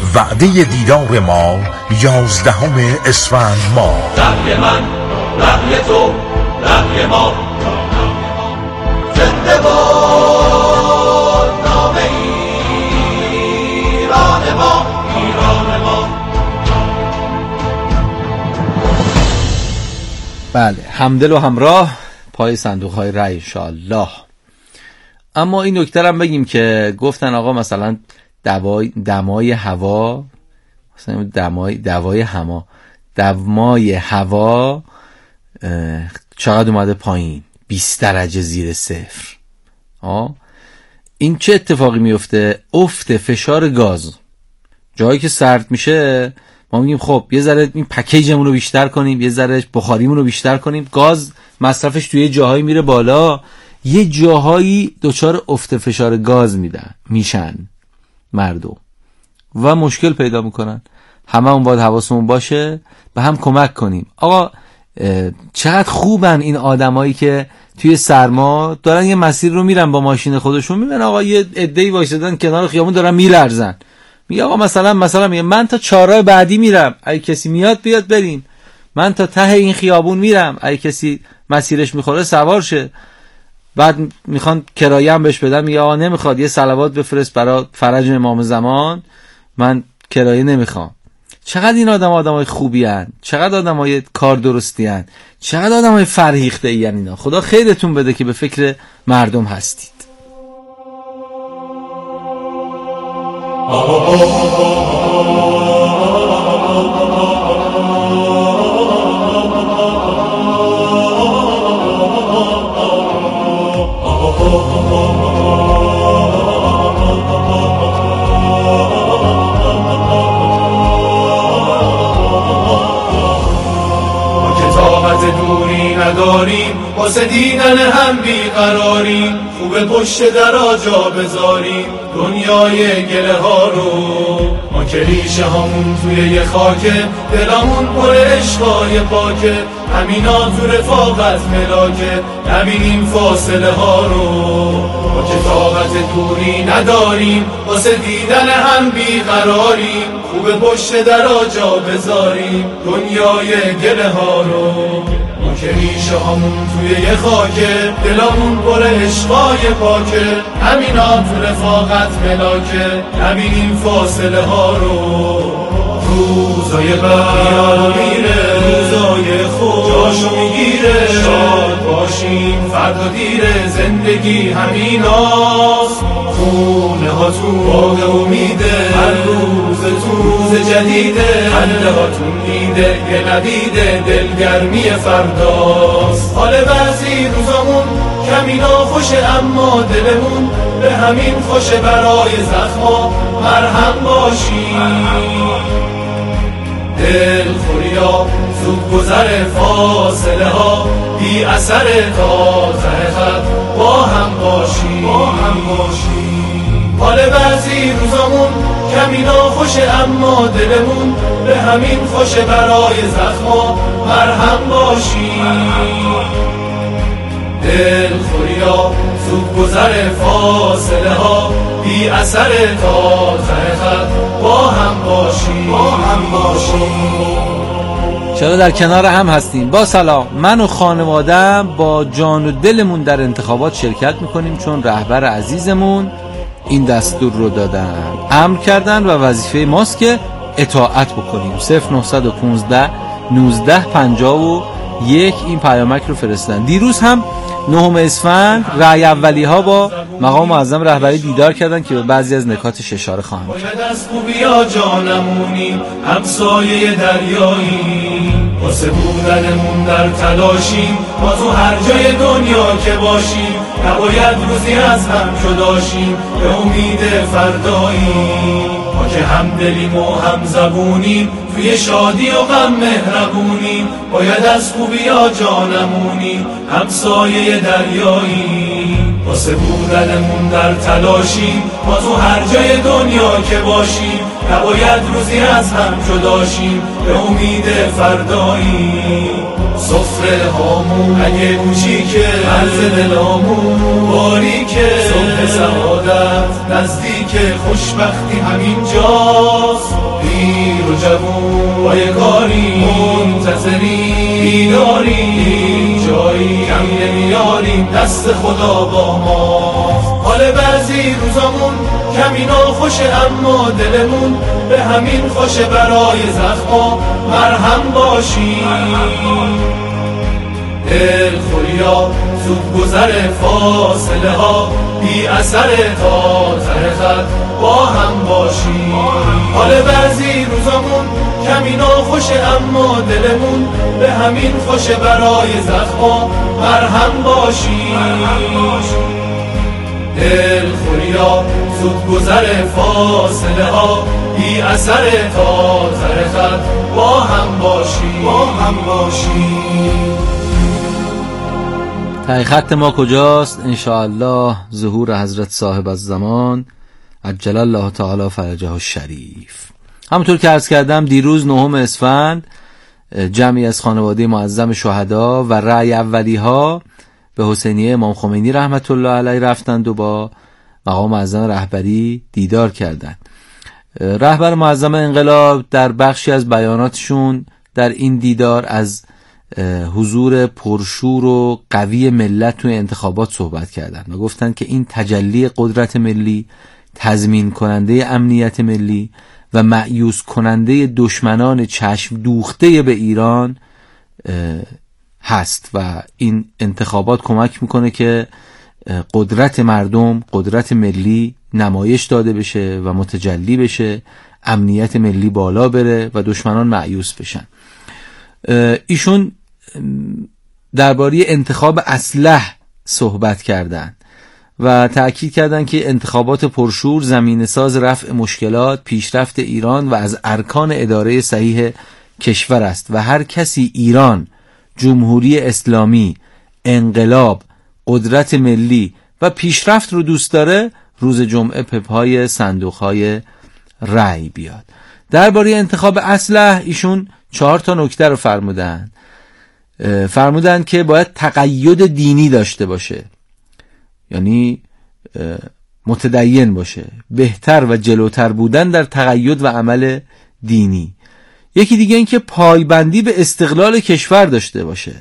وعده دیدار ما 11 اسفند ماه. رأی من، رأی تو، رأی ما، زنده باد نام ایران ما، ایران ما. بله، همدل و همراه پای صندوق های رأی انشاءالله. اما این نکته هم بگیم که گفتن آقا مثلا دمای هوا، مثلا دمای هوا چقدر اومده پایین؟ 20 درجه زیر صفر. این چه اتفاقی میفته؟ افت فشار گاز. جایی که سرد میشه ما میگیم خب یه ذره این پکیجمون رو بیشتر کنیم، یه ذره بخاریمون رو بیشتر کنیم. گاز مصرفش توی جاهایی میره بالا، یه جاهایی دچار افت فشار گاز میشن مردم و مشکل پیدا میکنن. همه اون باید حواسمون باشه، به هم کمک کنیم. آقا چقدر خوبن این آدمایی که توی سرما دارن یه مسیر رو میرن با ماشین خودشون، میبینن آقا یه عده‌ای وایسادن کنار خیابون دارن میلرزن، میگه آقا مثلا میگه من تا چهارراه بعدی میرم، اگه کسی میاد بیاد بریم، من تا ته این خیابون میرم، اگه کسی مسیرش میخوره سوار شه. بعد میخوان کرایه هم بهش بدن، میگه آقا نمیخواد، یه صلوات بفرست برای فرج امام زمان، من کرایه نمیخوام. چقدر این آدمای خوبی هن، چقدر آدمای کار درستی هن، چقدر آدمای فرهیخته ای هن اینا. خدا خیرتون بده که به فکر مردم هستید. نداریم واسه دیدن هم بیقراریم، خوب پشت درا جا بذاریم دنیای گله ها رو. ما که ریشه هامون توی یه خاکه، دلامون پر عشقای پاکه، همینا تو رفاقت ملاکه، نبینیم فاصله ها رو. ما که طاقت دوری نداریم واسه دیدن هم بیقراریم، خوب پشت درا جا بذاریم دنیای گله ها رو. ما که ریشه هامون توی یه خاکه، دلامون پر عشقای پاکه، همینا تو رفاقت ملاکه، نبینیم فاصله ها رو. روزای بد میره، روزای خوب جاشو میگیره، شاد باشیم فردا دیره، زندگی همیناست، خونه ها تو باغ امیده، هر روز تو روز جدیده، خنده هاتون دیده یه ندیده، دلگرمی فرداست. حال بعضی روزامون کمینا خوشه، اما دلمون به همین خوشه، برای زخما مرهم باشیم. دل خوریا زود گذر فاصله ها، بی اثر تا ته خط با هم باشیم. حال بعضی روزامون کمینا خوشه، اما دلمون به همین خوشه، برای زخما مرهم باشیم. دل خوریا زود گذر فاصله ها، بی اثر تا ته خط با هم باشیم. چرا در کنار هم هستیم. با سلام، من و خانوادم با جان و دلمون در انتخابات شرکت میکنیم، چون رهبر عزیزمون این دستور رو دادن، امر کردن و وظیفه ماست که اطاعت بکنیم. 0915 19 51 این پیامک رو فرستادن. دیروز هم 9 اسفند رأی اولی ها با مقام معظم رهبری دیدار کردن که به بعضی از نکاتش اشاره خواهم کرد. باید از خوبیا جانمونیم، همسایه دریایی، واسه بودنمون در تلاشیم، ما تو هر جای دنیا که باشیم، نباید روزی از هم جداشیم، به امید فردایی. ما که هم دلیم و هم زبونیم، توی شادی و غم مهربونیم، باید از خوبیا جانمونیم، همسایه دریایی، واسه بودنمون در تلاشیم، ما تو هر جای دنیا که باشیم، نباید روزی از هم جداشیم، به امید فردایی. سفره هامون اگه کوچیکه، مرز دلامون باریکه، صبح سعادت نزدیک، خوشبختی همین جاست، حاضریم، بیداریم، جایی کم نمیاریم، دست خدا با ما. حال بعضی روزامون کمی ناخوشه اما دلمون به همین خوشه، برای زخما مرهم باشیم. دل خوریا زود گذر فاصله ها بی اثر، تا ته خط با هم باشیم. حال بعضی روزامون کمی ناخوشه اما دلمون به همین خوشه، برای زخما مرهم باشیم. دل خوریا زود گذر فاصله ها بی اثر، تا ته خط با هم باشیم. ته خط ما کجاست؟ انشاءالله ظهور حضرت صاحب الزمان عجل الله تعالی فرجه الشریف. همونطور که عرض کردم دیروز 9 اسفند جمعی از خانواده معظم شهدا و رأی اولی ها به حسینیه امام خمینی رحمت الله علیه رفتند و با مقام معظم رهبری دیدار کردند. رهبر معظم انقلاب در بخشی از بیاناتشون در این دیدار از حضور پرشور و قوی ملت توی انتخابات صحبت کردند و گفتند که این تجلی قدرت ملی، تضمین کننده امنیت ملی و مأیوس کننده دشمنان چشم دوخته به ایران هست و این انتخابات کمک میکنه که قدرت مردم، قدرت ملی نمایش داده بشه و متجلی بشه، امنیت ملی بالا بره و دشمنان مأیوس بشن. ایشون درباره انتخاب اسلح صحبت کردند و تأکید کردند که انتخابات پرشور زمینه ساز رفع مشکلات، پیشرفت ایران و از ارکان اداره صحیح کشور است و هر کسی ایران، جمهوری اسلامی، انقلاب، قدرت ملی و پیشرفت رو دوست داره روز جمعه پای صندوق‌های رأی بیاد. درباره انتخاب اسلحه ایشون 4 نکته رو فرمودن که باید تقید دینی داشته باشه، یعنی متدین باشه، بهتر و جلوتر بودن در تقید و عمل دینی. یکی دیگه این که پایبندی به استقلال کشور داشته باشه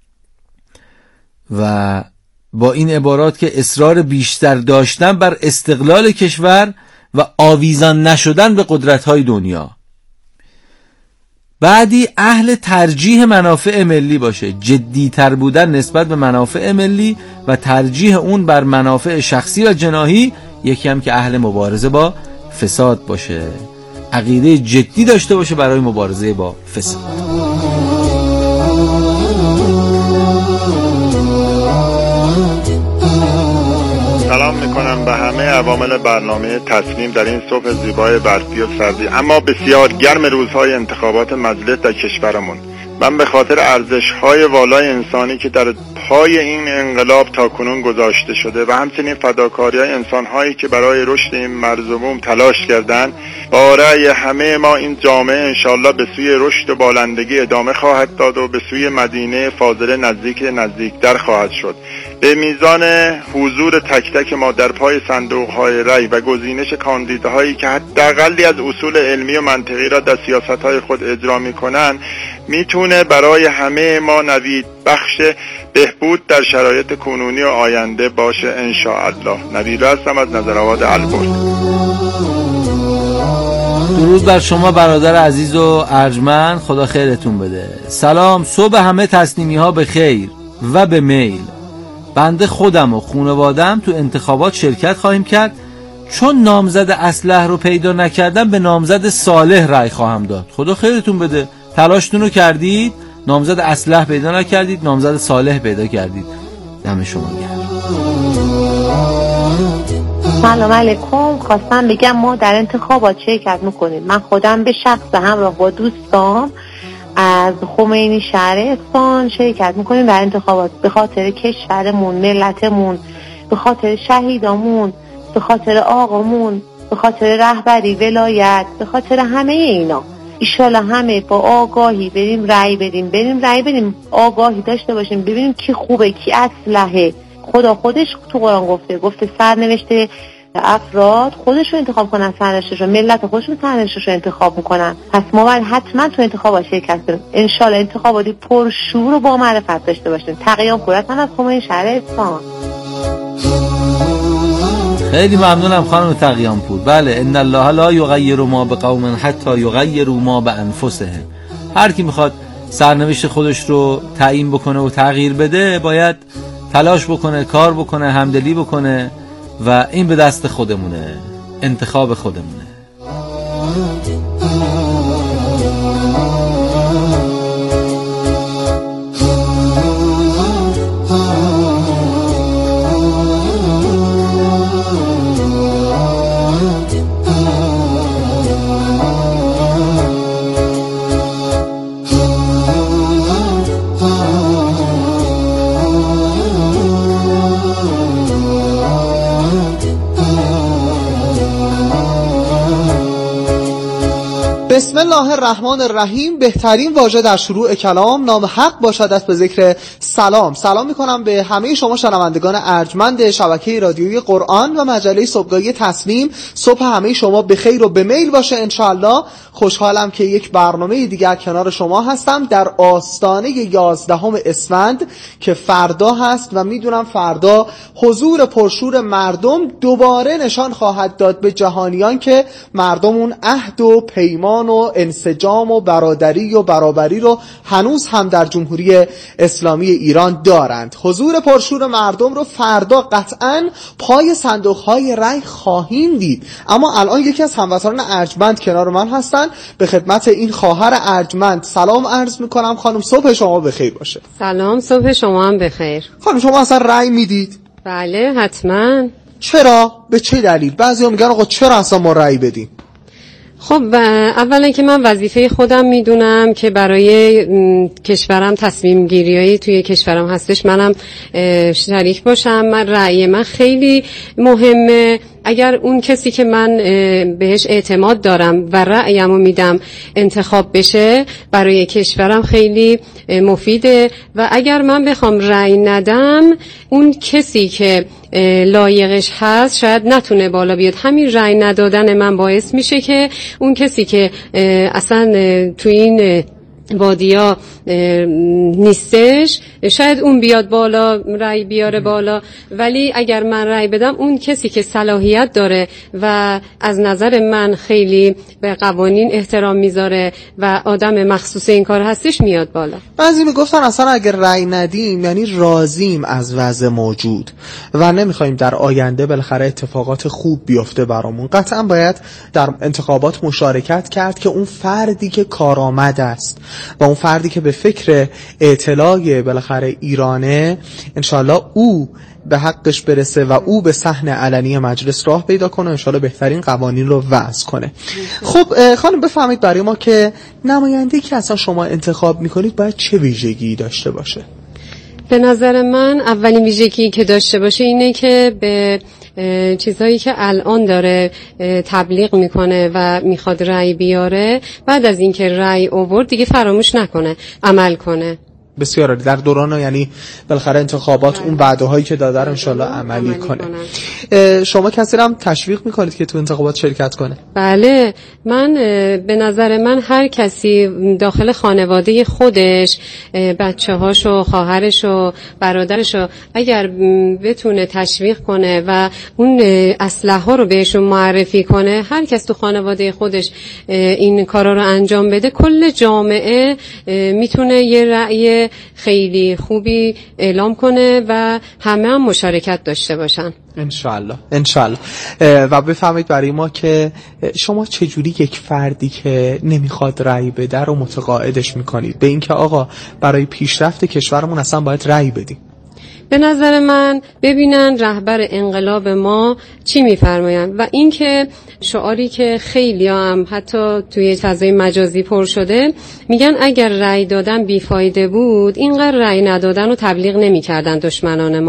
و با این عبارات که اصرار بیشتر داشتن بر استقلال کشور و آویزان نشدن به قدرت‌های دنیا. بعدی اهل ترجیح منافع ملی باشه، جدی‌تر بودن نسبت به منافع ملی و ترجیح اون بر منافع شخصی و جناحی. یکی هم که اهل مبارزه با فساد باشه، عقیده جدی داشته باشه برای مبارزه با فساد. سلام میکنم به همه عوامل برنامه تصمیم در این صبح زیبای برفی و سردی اما بسیار گرم روزهای انتخابات مجلس در کشورمون. من به خاطر ارزش‌های والای انسانی که در پای این انقلاب تاکنون گذاشته شده و همچنین فداکاری‌های انسان‌هایی که برای رشد این مرزموم تلاش کردند، با رأی همه ما این جامعه انشالله به سوی رشد و بالندگی ادامه خواهد داد و به سوی مدینه فاضله نزدیکتر خواهد شد. به میزان حضور تک تک ما در پای صندوق‌های رأی و گزینش کاندیداهایی که حداقلی از اصول علمی و منطقی را در سیاست‌های خود اجرا می‌کنند، میتونه برای همه ما نوید بخش بهبود در شرایط کنونی و آینده باشه انشاءالله. نوید هستم از نظرآباد البرز. درود بر شما برادر عزیز و ارجمند، خدا خیرتون بده. سلام، صبح همه تسلیمی ها به خیر و به میل. بنده خودم و خانواده‌ام تو انتخابات شرکت خواهیم کرد. چون نامزد اسلح رو پیدا نکردم به نامزد صالح رأی خواهم داد. خدا خیرتون بده، تلاشتون رو کردید، نامزد اسلح پیدا نکردید، نامزد صالح پیدا کردید. دم شما گرم. سلام علیکم. خواستم بگم ما در انتخابات شرکت میکنیم. من خودم به شخص همراه با دوستان از خمینی شهر اصفهان شرکت میکنیم در انتخابات، به خاطر کشورمون، ملتمون، به خاطر شهیدامون، به خاطر آقامون، به خاطر رهبری ولایت، به خاطر همه اینا. ایشالا همه با آگاهی بریم رأی بدیم، آگاهی داشته باشیم، ببینیم کی خوبه کی اسلحه. خدا خودش تو قرآن گفته سرنوشت افراد خودشون انتخاب کنن سرنوشتشون، ملت خودشون سرنوشتشون انتخاب میکنن. پس ما باید حتما تو انتخابات شرکت کنیم. ان شاء الله انتخاباتی پرشور و با معرفت داشته باشیم. تقیان پور هستم از خمینی شهر اصفهان. خیلی ممنونم خانم تقیان پور. بله، ان الله لا یغیر ما بقوم حتی یغیروا ما بانفسهم. هر کی میخواد سرنوشت خودش رو تعیین بکنه و تغییر بده باید تلاش بکنه، کار بکنه، همدلی بکنه و این به دست خودمونه، انتخاب خودمونه. بسم الله الرحمن الرحیم. بهترین واژه در شروع کلام نام حق باشد است به ذکر سلام. سلام میکنم به همه شما شنوندگان ارجمند شبکه رادیویی قرآن و مجله صبحگاهی تسنیم. صبح همه شما به خیر و به میل باشه انشاءالله. خوشحالم که یک برنامه دیگر کنار شما هستم در آستانه 11 اسفند که فردا هست و میدونم فردا حضور پرشور مردم دوباره نشان خواهد داد به جهانیان که مردم اون عهد و پیمان و انسجام و برادری و برابری رو هنوز هم در جمهوری اسلامی ایران دارند. حضور پرشور مردم رو فردا قطعاً پای صندوق‌های رای خواهیم دید. اما الان یکی از هموطنان ارجمند کنار من هستن. به خدمت این خواهر ارجمند سلام عرض میکنم. خانم صبح شما بخیر باشه. سلام، صبح شما هم بخیر. خانم شما اصلا رای میدید؟ بله حتما. چرا؟ به چه دلیل؟ بعضیا میگن آقا چرا اصلا ما رای بدیم؟ خب اولا که من وظیفه خودم میدونم که برای کشورم تصمیم گیریایی توی کشورم هستش منم شریک باشم. من رأی من خیلی مهمه. اگر اون کسی که من بهش اعتماد دارم و رأیمو میدم انتخاب بشه برای کشورم خیلی مفیده و اگر من بخوام رأی ندم اون کسی که لایقش هست شاید نتونه بالا بیاد. همین رأی ندادن من باعث میشه که اون کسی که اصلا تو این وادیا نیستش شاید اون بیاد بالا، رأی بیاره بالا. ولی اگر من رأی بدم اون کسی که صلاحیت داره و از نظر من خیلی به قوانین احترام میذاره و آدم مخصوص این کار هستش میاد بالا. بعضی میگفتن اصلا اگر رأی ندیم یعنی راضیم از وضع موجود و نمیخوایم در آینده بالاخره اتفاقات خوب بیفته برامون. قطعا باید در انتخابات مشارکت کرد که اون فردی که کارآمد است و اون فردی که به فکر اطلاع بالاخره ایرانه انشالله او به حقش برسه و او به صحن علنی مجلس راه پیدا کنه، انشالله بهترین قوانین رو وضع کنه. خب خانم بفهمید برای ما که نماینده‌ای که اصلا شما انتخاب میکنید باید چه ویژگی داشته باشه؟ به نظر من اولین ویژگی که داشته باشه اینه که به چیزهایی که الان داره تبلیغ میکنه و میخواد رأی بیاره بعد از اینکه رأی آورد دیگه فراموش نکنه، عمل کنه. بسیار عالی. در دوران یعنی بالاخره انتخابات اون وعده‌هایی که داده رو انشالله عملی کنه. شما کسی رو هم تشویق میکنید که تو انتخابات شرکت کنه؟ بله، من به نظر من هر کسی داخل خانواده خودش بچه‌هاشو، خواهرشو، برادرشو اگر بتونه تشویق کنه و اون اسلحه‌ها رو بهشون معرفی کنه، هر کس تو خانواده خودش این کارا رو انجام بده، کل جامعه میتونه یه رأی خیلی خوبی اعلام کنه و همه هم مشارکت داشته باشن انشالله. و بفهمید برای ما که شما چجوری یک فردی که نمیخواد رأی بده رو متقاعدش میکنید به اینکه آقا برای پیشرفت کشورمون اصلا باید رأی بدیم؟ به نظر من ببینن رهبر انقلاب ما چی میفرمایند و اینکه شعاری که خیلی هم حتی توی فضای مجازی پر شده میگن اگر رأی دادن بیفایده بود اینقدر رأی ندادن رو تبلیغ نمی‌کردن. دشمنان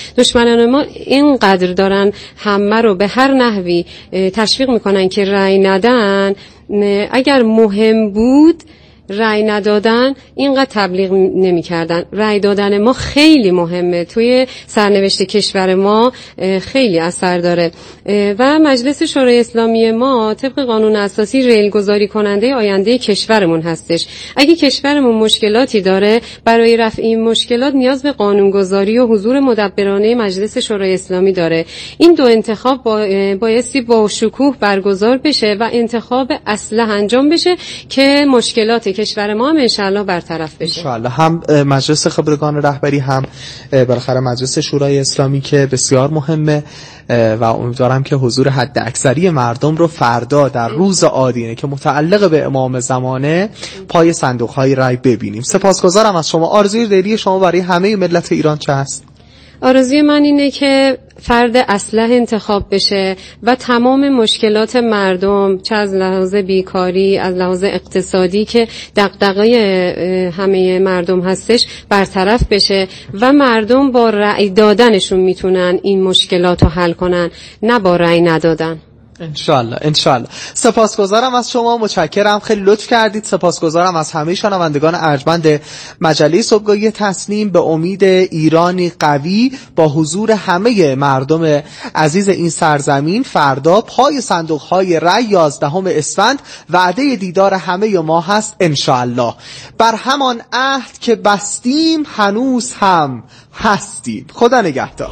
ما اینقدر دارن همه رو به هر نحوی تشویق میکنن که رأی ندن. اگر مهم بود رأی ندادن اینقدر تبلیغ نمی‌کردن. رأی دادن ما خیلی مهمه، توی سرنوشت کشور ما خیلی اثر داره و مجلس شورای اسلامی ما طبق قانون اساسی ریلگذاری کننده آینده کشورمون هستش. اگه کشورمون مشکلاتی داره، برای رفع این مشکلات نیاز به قانونگذاری و حضور مدبرانه مجلس شورای اسلامی داره. این دو انتخاب بایستی با شکوه برگزار بشه و انتخاب اصلح انجام بشه که مشکلات کشور ما هم انشالله برطرف بشه. انشالله هم مجلس خبرگان رهبری هم بالاخره مجلس شورای اسلامی که بسیار مهمه و امیدوارم که حضور حد اکثری مردم رو فردا در روز آدینه که متعلق به امام زمانه پای صندوق‌های رای ببینیم. سپاسگزارم از شما. آرزوی دلی شما برای همه ملت ایران چه هست؟ آرزوی من اینه که فرد اصلح انتخاب بشه و تمام مشکلات مردم، چه از لحاظ بیکاری، از لحاظ اقتصادی که دغدغه همه مردم هستش، برطرف بشه و مردم با رأی دادنشون میتونن این مشکلات رو حل کنن، نه با رأی ندادن. انشالله. سپاسگزارم از شما، متشکرم، خیلی لطف کردید. سپاسگزارم از همه شنوندگان ارجمند مجله صبحگاهی تصنیم. به امید ایرانی قوی با حضور همه مردم عزیز این سرزمین فردا پای صندوق‌های رای 11 اسفند وعده دیدار همه ما هست انشالله. بر همان عهد که بستیم هنوز هم هستیم. خدا نگهدار.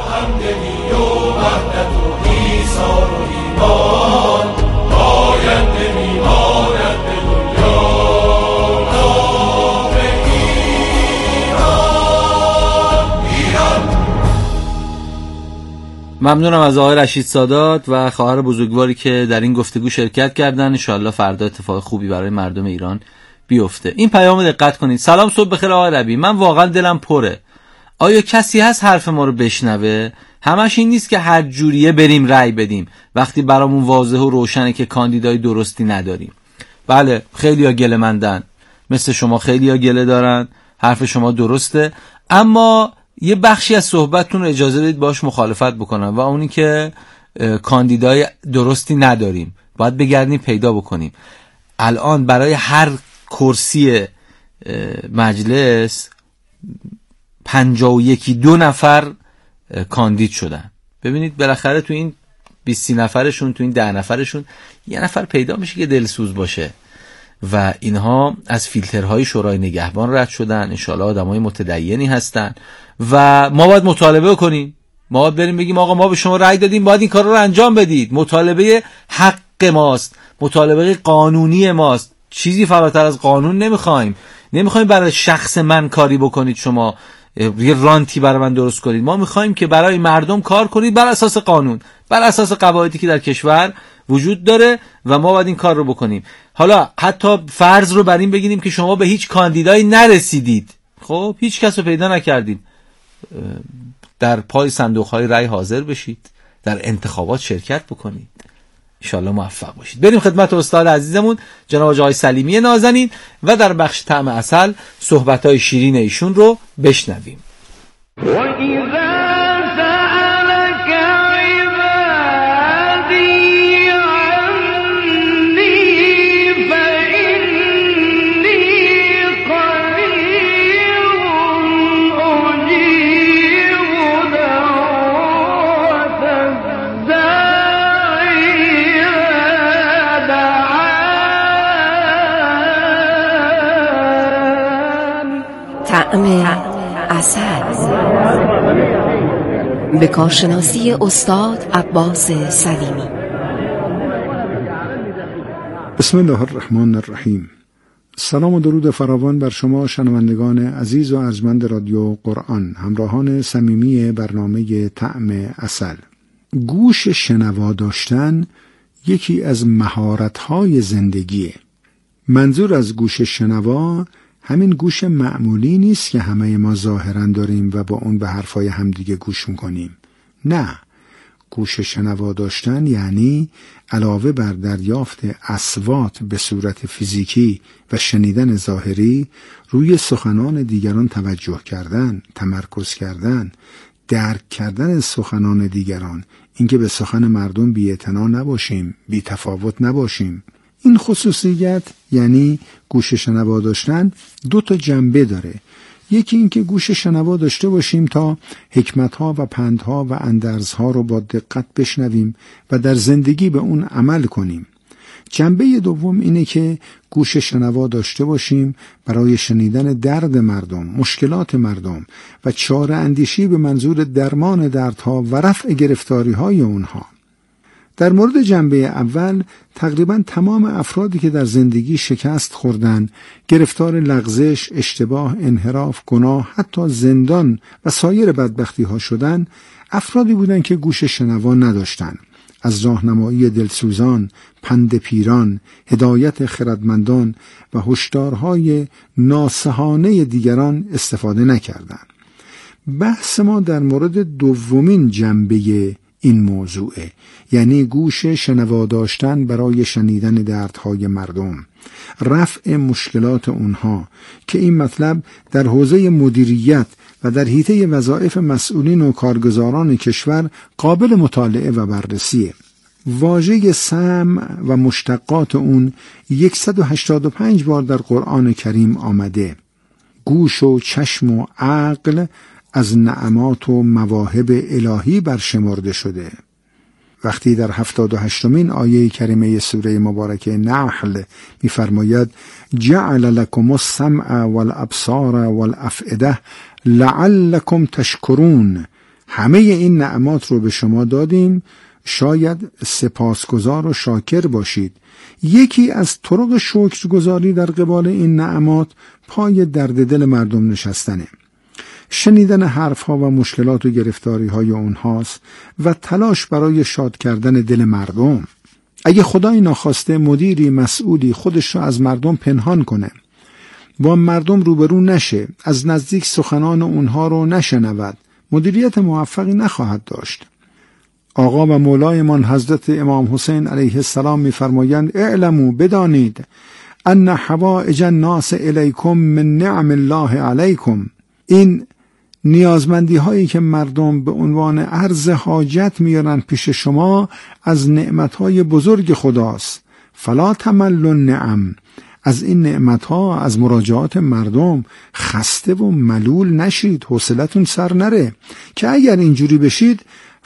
ممنونم از آقای رشید سادات و خواهر بزرگواری که در این گفتگو شرکت کردن. انشالله فردا اتفاق خوبی برای مردم ایران بیفته. این پیام دقت کنید. سلام، صبح بخیر آقای ربی. من واقعا دلم پره. آیا کسی هست حرف ما رو بشنوه؟ همش این نیست که هر جوریه بریم رأی بدیم وقتی برامون واضح و روشنه که کاندیدای درستی نداریم. بله، خیلی‌ها گله مندن، مثل شما خیلی‌ها گله دارن، حرف شما درسته، اما یه بخشی از صحبتتون رو اجازه بدید باش مخالفت بکنم و اونی که کاندیدای درستی نداریم، باید بگردیم پیدا بکنیم. الان برای هر کرسی مجلس 51-2 نفر کاندید شدن. ببینید بالاخره تو این 20 نفرشون، تو این 10 نفرشون یه نفر پیدا میشه که دلسوز باشه و اینها از فیلترهای شورای نگهبان رد شدن. انشالله آدمای متدینی هستن و ما باید مطالبه کنیم. ما باید بریم بگیم آقا ما به شما رأی دادیم، باید این کار رو انجام بدید. مطالبه حق ماست، مطالبه قانونی ماست. چیزی فراتر از قانون نمیخوایم برای شخص من کاری بکنید، شما یه رانتی برای من درست کنید. ما میخوایم که برای مردم کار کنید بر اساس قانون، بر اساس قواعدی که در کشور وجود داره و ما باید این کار رو بکنیم. حالا حتی فرض رو بر این بگیریم که شما به هیچ کاندیدایی نرسیدید، خب هیچ کس رو پیدا نکردید، در پای صندوق‌های رای حاضر بشید، در انتخابات شرکت بکنید، انشالله موفق باشید. بریم خدمت استاد عزیزمون جناب آقای سلیمی نازنین و در بخش طعم عسل صحبت‌های شیرین ایشون رو بشنویم. به کارشناسی استاد عباس سلیمی. بسم الله الرحمن الرحیم. سلام و درود فراوان بر شما شنوندگان عزیز و ارجمند رادیو قرآن، همراهان صمیمی برنامه طعم عسل. گوش شنوا داشتن یکی از مهارت‌های زندگیه. منظور از گوش شنوا همین گوش معمولی نیست که همه ما ظاهراً داریم و با اون به حرفای همدیگه گوش میکنیم. نه، گوش شنوا داشتن یعنی علاوه بر دریافت اصوات به صورت فیزیکی و شنیدن ظاهری، روی سخنان دیگران توجه کردن، تمرکز کردن، درک کردن سخنان دیگران، اینکه به سخن مردم بی‌اعتنا نباشیم، بی‌تفاوت نباشیم. این خصوصیت یعنی گوش شنوا داشتن 2 جنبه داره. یکی این که گوش شنوا داشته باشیم تا حکمت‌ها و پندها و اندرزها رو با دقت بشنویم و در زندگی به اون عمل کنیم. جنبه دوم اینه که گوش شنوا داشته باشیم برای شنیدن درد مردم، مشکلات مردم و چاره اندیشی به منظور درمان دردها و رفع گرفتاری‌های اونها. در مورد جنبه اول تقریبا تمام افرادی که در زندگی شکست خوردن، گرفتار لغزش، اشتباه، انحراف، گناه، حتی زندان و سایر بدبختی‌ها شدن، افرادی بودند که گوش شنوا نداشتند. از راهنمایی دلسوزان، پند پیران، هدایت خردمندان و هشدارهای ناصحانه دیگران استفاده نکردند. بحث ما در مورد دومین جنبه این موضوعه، یعنی گوش شنوا داشتن برای شنیدن دردهای مردم، رفع مشکلات اونها، که این مطلب در حوزه مدیریت و در حیطه وظایف مسئولین و کارگزاران کشور قابل مطالعه و بررسیه. واژه سمع و مشتقات اون 185 بار در قرآن کریم آمده. گوش و چشم و عقل از نعمات و مواهب الهی برشمرده شده. وقتی در 78مین آیه کریمه سوره مبارکه نحل می‌فرماید جعل لكم السمع والابصار والافئده لعلكم تشکرون، همه این نعمات رو به شما دادیم شاید سپاسگزار و شاکر باشید. یکی از طرق شکرگزاری در قبال این نعمات پای درد دل مردم نشستنه، شنیدن حرفها و مشکلات و گرفتاری‌های اونهاست و تلاش برای شاد کردن دل مردم. اگه خدای ناخواسته مدیری مسئولی خودش رو از مردم پنهان کنه، با مردم روبرو نشه، از نزدیک سخنان اونها رو نشنود، مدیریت موفقی نخواهد داشت. آقا و مولایمان حضرت امام حسین علیه السلام می‌فرمایند اعلموا، بدانید، ان حوائج الناس الیکم من نعم الله علیکم، این نیازمندی هایی که مردم به عنوان عرض حاجت میارن پیش شما از نعمتهای بزرگ خداست. فلا تملوا النعم، از این نعمتها، از مراجعات مردم خسته و ملول نشید، حوصلتون سر نره، که اگر اینجوری بشید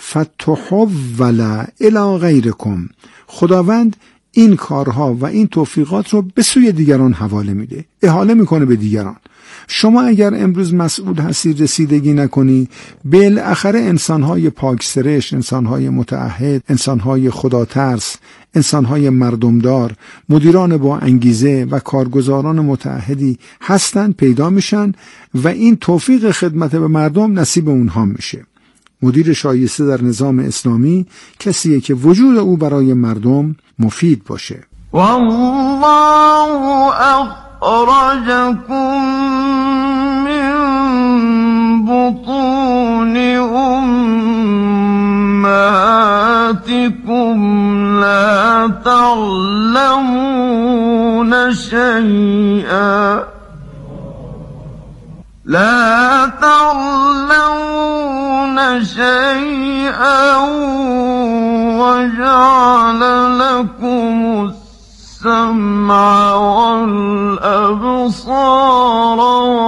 فتحول الی غیرکم، خداوند این کارها و این توفیقات رو به سوی دیگران حواله میده، احاله میکنه به دیگران. شما اگر امروز مسئول هستی، رسیدگی نکنی، بالاخره انسانهای پاکسرشت، انسانهای متعهد، انسانهای خداترس، انسانهای مردمدار، مدیران با انگیزه و کارگزاران متعهدی هستند، پیدا میشن و این توفیق خدمت به مردم نصیب اونها میشه. مدیر شایسته در نظام اسلامی کسیه که وجود او برای مردم مفید باشه. والله أخرجكم من بطون أمهاتكم لا تعلمون شيئا وجعل لكم السمع والأبصار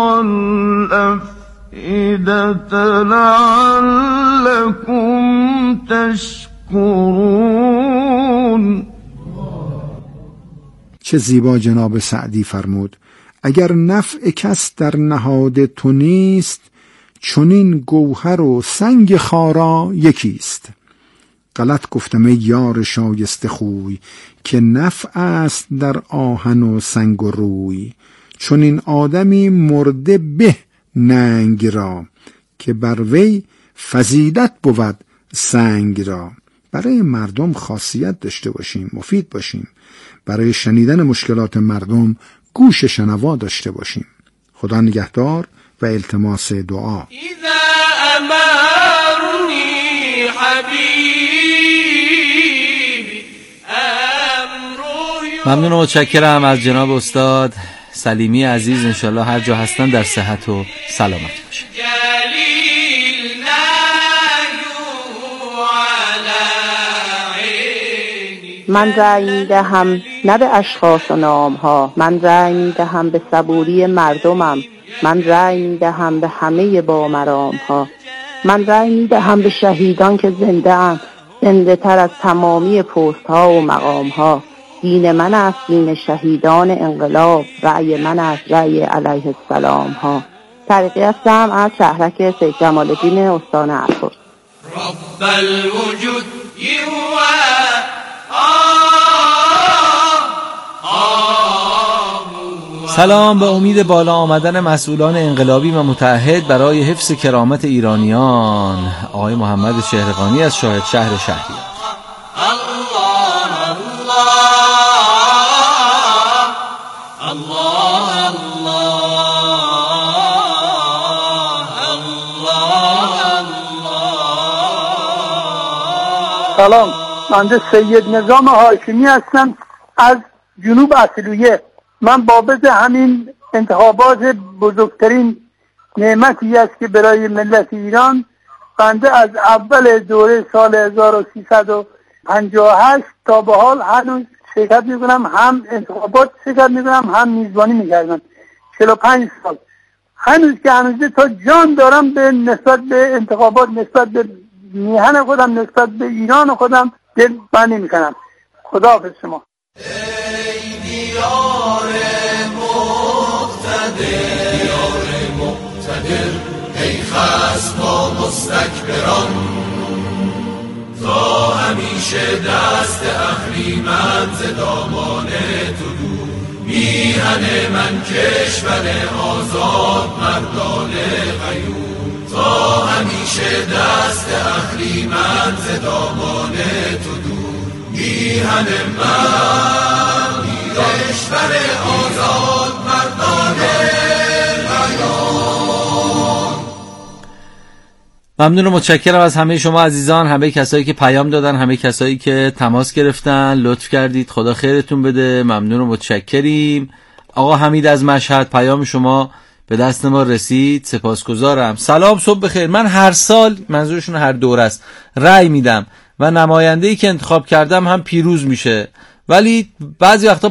والأفئدة لعلكم تشكرون. چه زیبا جناب سعدی فرمود اگر نفع کس در نهاد تو نیست، چنین گوهر و سنگ خارا یکیست. غلط گفتم ای یار شایسته خوی، که نفع است در آهن و سنگ و روی. چنین آدمی مرده به ننگ را، که بر وی فضیلت بود سنگ را. برای مردم خاصیت داشته باشیم، مفید باشیم، برای شنیدن مشکلات مردم گوش شنوا داشته باشیم. خدا نگهدار و التماس دعا. اذا امرنی حبیبی ممنون و متشکرم از جناب استاد سلیمی عزیز. انشالله هر جا هستن در صحت و سلامت باشن. من رأی میدهم نه به اشخاص و نامها، من رأی میدهم به صبوری مردمم، من رأی میدهم به همه با مرامها، من رأی میدهم به شهیدان که زنده اند، زنده تر از تمامی پست ها و مقام ها. دین من است دین شهیدان انقلاب، رأی من است رأی علیه السلام ها. طریقی هستم از شهرک سید جمال الدین استان عطار. رب الوجود سلام. به امید بالا آمدن مسئولان انقلابی و متعهد برای حفظ کرامت ایرانیان، آقای محمد شهرقانی از شاهد شهر شهریار. سلام، من سید نظام هاشمی هستم از جنوب اصلویه. من بابت همین انتخابات بزرگترین نعمتی است که برای ملت ایران، بنده از اول دوره سال 1358 تا به حال هنوز شرکت میکنم، هم انتخابات شرکت میکنم هم میزبانی میکردم. 45 سال هنوز که هنوز تا جان دارم به نسبت به انتخابات، نسبت به میهن خودم، نسبت به ایران خودم دل بندی میکنم. خداحافظ شما. ای دیار مقتدر، ای خصم با مستکبران، تا همیشه دست اهریمن ز دامان تو دور. میهن من کشور آزاد مردان غیور، تا همیشه دست اهریمن ز دامان تو دور. میهن من کشور آزاد مردان غیور. ممنون و متشکرم از همه شما عزیزان، همه کسایی که پیام دادن، همه کسایی که تماس گرفتن، لطف کردید، خدا خیرتون بده. ممنون و متشکریم. آقا حمید از مشهد، پیام شما به دست ما رسید، سپاسگزارم. سلام، صبح بخیر. من هر سال، منظورشون هر دوره است، رأی میدم و نماینده‌ای که انتخاب کردم هم پیروز میشه، ولی بعضی وقتا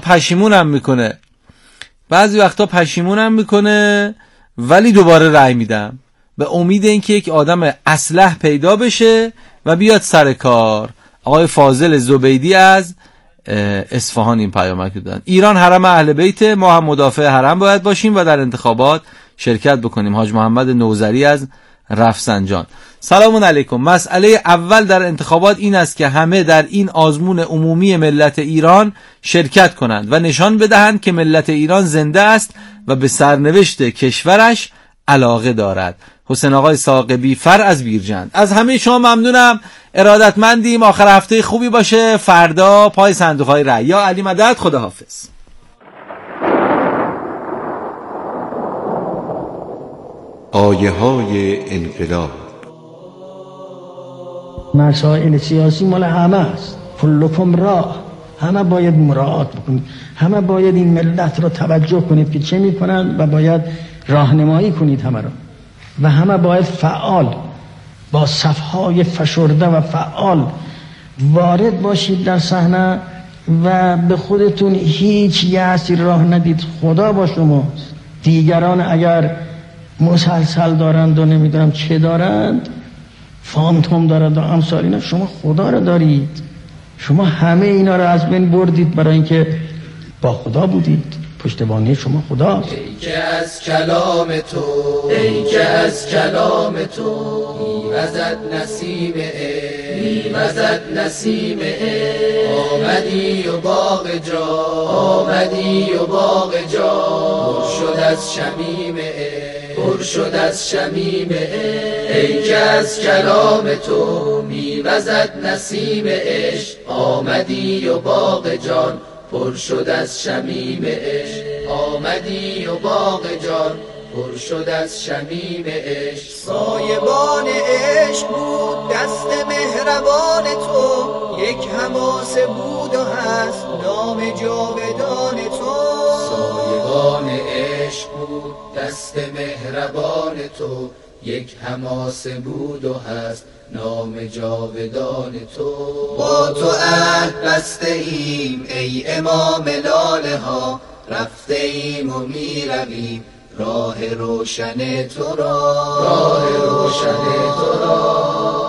پشیمونم میکنه ولی دوباره رأی میدم به امید اینکه یک آدم اصلح پیدا بشه و بیاد سر کار. آقای فاضل زبیدی از اصفهان این پیامک دادن. ایران حرم اهل بیت، ما هم مدافع حرم باید باشیم و در انتخابات شرکت بکنیم. حاج محمد نوذری از رفسنجان. سلام علیکم. مسئله اول در انتخابات این است که همه در این آزمون عمومی ملت ایران شرکت کنند و نشان بدهند که ملت ایران زنده است و به سرنوشت کشورش علاقه دارد. حسین آقای ثاقبی فر از بیرجند. از همه شما ممنونم، ارادتمندیم. آخر هفته خوبی باشه. فردا پای صندوق‌های رأی. یا علی مدد. خداحافظ. آیه‌های انقلاب. مسائل سیاسی مال همه است. کلکم را، همه باید مراعات بکنید، همه باید این ملت را توجه کنید که چه میکنند و باید راهنمایی کنید همه را، و همه باید فعال با صفهای فشرده و فعال وارد باشید در صحنه و به خودتون هیچ یأسی راه ندید. خدا با شماست. دیگران اگر مسلسل دارند و نمیدونم چه دارند، فانتوم دارند و امثال اینا، شما خدا را دارید. شما همه اینا را از بین بردید برای اینکه با خدا بودید. پشتوانه شما خداست. ای که از کلام تو، ای که از کلام تو میوزد نسیم میوزد نسیم آمدی و باغ جا، آمدی و باغ جا پر شد از شمیم پر شد از شمیم ای که از کلام تو میوزد نسیم عشق، آمدی و باغ جان پر شد از شمیم عشق، آمدی و باغ جان پر شد از شمیم عشق. سایبان عشق بود دست مهربان تو، یک حماسه بود و هست نام جاودان تو. سایبان عشق بود دست مهربان مهربان تو، یک حماسه بود و هست نام جاودان تو. با تو عهد بسته ایم ای امام لاله ها، رفته ایم و می رویم راه روشن تو را، راه روشن تو را.